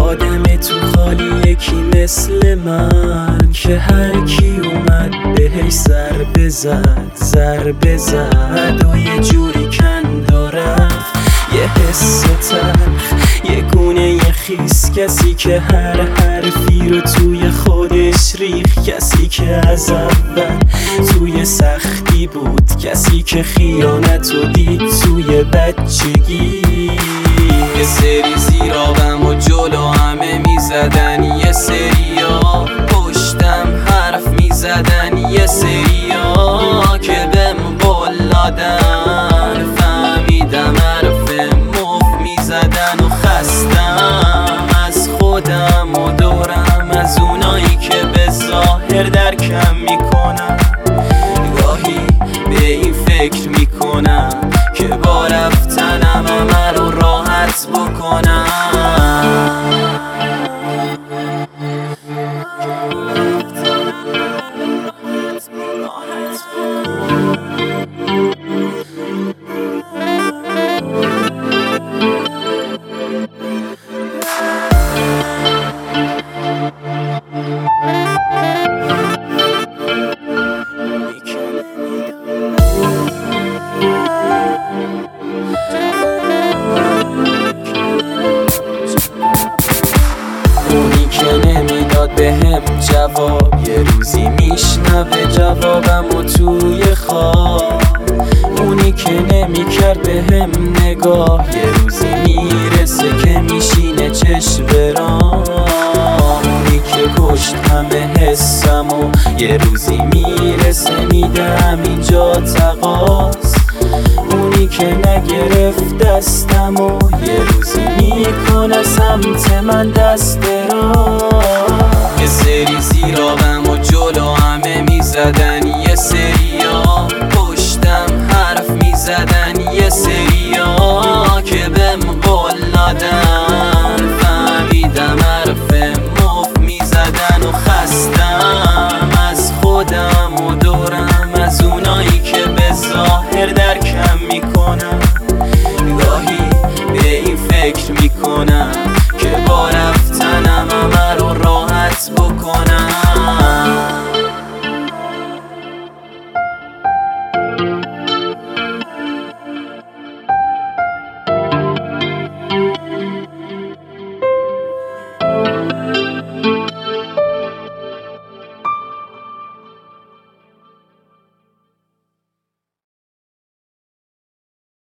آدم تو خالی یکی مثل من که هر کی اومد بهش ضربه زد و یه جوری کند و رفت. یه حس تلخ، یه گونه خیس، کسی که هر حرفی رو توی خودش ریخ، کسی که از اول توی سختی بود، کسی که خیانت رو دید توی بچگی. یه سری زیرابم و جلو همه میزدن، یه سریا پشتم حرف میزدن، یه سریا که بهم قول دادن. فهمیدم حرف مفت میزدن و خستم از خودم و دورم، از اونایی که به ظاهر درکم میکنن. گاهی به این فکر میکنم که با رفتنم همه رو راحت بکنم. اونی که نمیداد بهم جواب، یه روزی میشنوه جوابم و توی خواب. اونی که نمیکرد بهم نگاه، یه روزی میرسه که میشینه چشم برام. اونی که کشت همه حسم و یه روزی میرسه میده همینجا تقاس. اونی که نگرفت دستم و یه روزی میکنه سمت من دست یه سری زیرابم و جلو همه میزدن، یه سری